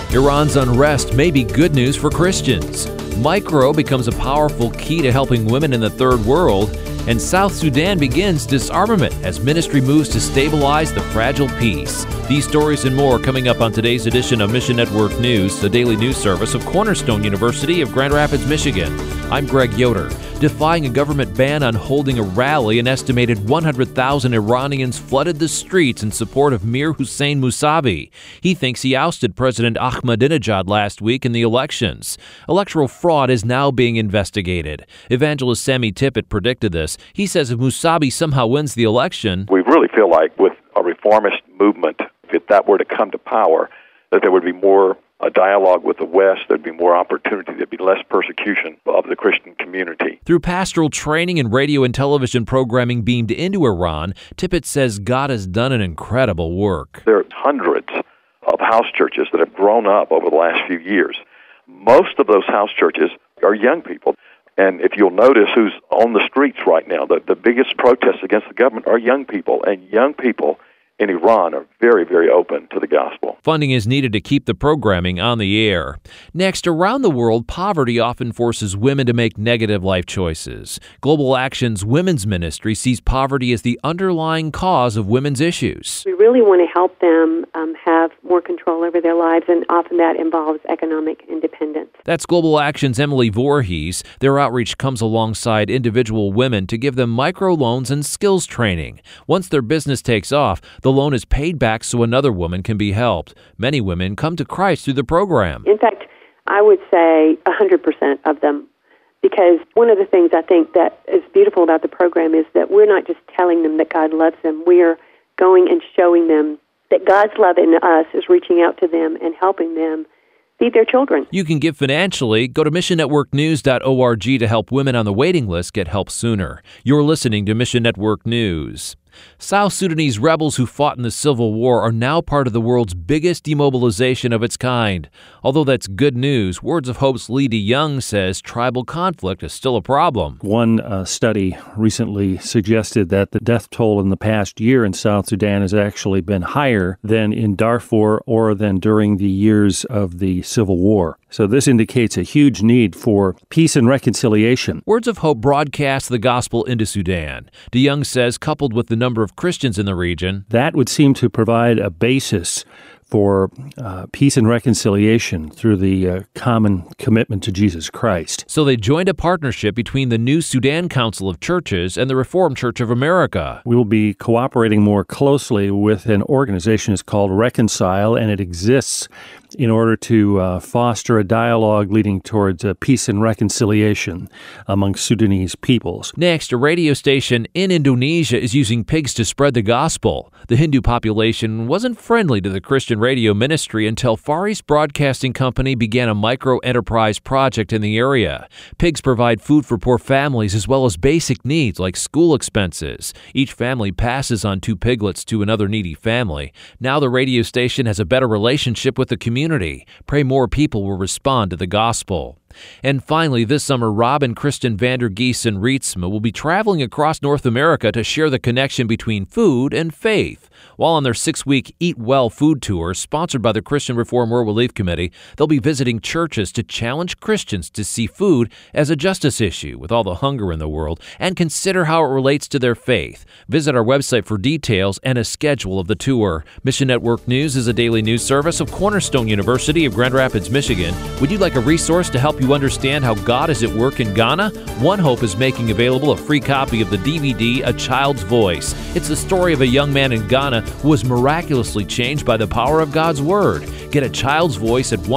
Iran's unrest may be good news for Christians. Micro becomes a powerful key to helping women in the third world. And South Sudan begins disarmament as ministry moves to stabilize the fragile peace. These stories and more coming up on today's edition of Mission Network News, the daily news service of Cornerstone University of Grand Rapids, Michigan. I'm Greg Yoder. Defying a government ban on holding a rally, an estimated 100,000 Iranians flooded the streets in support of Mir Hussein Musavi. He thinks he ousted President Ahmadinejad last week in the elections. Electoral fraud is now being investigated. Evangelist Sammy Tippett predicted this. He says if Musavi somehow wins the election, we really feel like with a reformist movement, if that were to come to power, that there would be more a dialogue with the West, there'd be more opportunity, there'd be less persecution of the Christian community. Through pastoral training and radio and television programming beamed into Iran, Tippett says God has done an incredible work. There are hundreds of house churches that have grown up over the last few years. Most of those house churches are young people. And if you'll notice who's on the streets right now, the biggest protests against the government are young people, and young people in Iran are very, very open to the gospel. Funding is needed to keep the programming on the air. Next, around the world, poverty often forces women to make negative life choices. Global Action's women's ministry sees poverty as the underlying cause of women's issues. We really want to help them have more control over their lives, and often that involves economic independence. That's Global Action's Emily Voorhees. Their outreach comes alongside individual women to give them microloans and skills training. Once their business takes off, the loan is paid back so another woman can be helped. Many women come to Christ through the program. In fact, I would say 100% of them, because one of the things I think that is beautiful about the program is that we're not just telling them that God loves them. We are going and showing them that God's love in us is reaching out to them and helping them feed their children. You can give financially. Go to missionnetworknews.org to help women on the waiting list get help sooner. You're listening to Mission Network News. South Sudanese rebels who fought in the Civil War are now part of the world's biggest demobilization of its kind. Although that's good news, Words of Hope's Lee DeYoung says tribal conflict is still a problem. One study recently suggested that the death toll in the past year in South Sudan has actually been higher than in Darfur or than during the years of the Civil War. So this indicates a huge need for peace and reconciliation. Words of Hope broadcasts the gospel into Sudan. DeYoung says, coupled with the number of Christians in the region, that would seem to provide a basis for peace and reconciliation through the common commitment to Jesus Christ. So they joined a partnership between the New Sudan Council of Churches and the Reformed Church of America. We will be cooperating more closely with an organization that's called Reconcile, and it exists in order to foster a dialogue leading towards peace and reconciliation among Sudanese peoples. Next, a radio station in Indonesia is using pigs to spread the gospel. The Hindu population wasn't friendly to the Christian radio ministry until Far East Broadcasting Company began a micro-enterprise project in the area. Pigs provide food for poor families as well as basic needs like school expenses. Each family passes on 2 piglets to another needy family. Now the radio station has a better relationship with the community. Pray more people will respond to the gospel. And finally, this summer, Rob and Kristen Vander Giesen Rietsma will be traveling across North America to share the connection between food and faith. While on their 6-week Eat Well food tour, sponsored by the Christian Reform World Relief Committee, they'll be visiting churches to challenge Christians to see food as a justice issue with all the hunger in the world and consider how it relates to their faith. Visit our website for details and a schedule of the tour. Mission Network News is a daily news service of Cornerstone University of Grand Rapids, Michigan. Would you like a resource to help you understand how God is at work in Ghana? One Hope is making available a free copy of the DVD, A Child's Voice. It's the story of a young man in Ghana who was miraculously changed by the power of God's Word. Get A Child's Voice at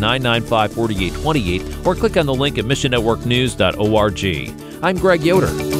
1-800-995-4828 or click on the link at missionnetworknews.org. I'm Greg Yoder.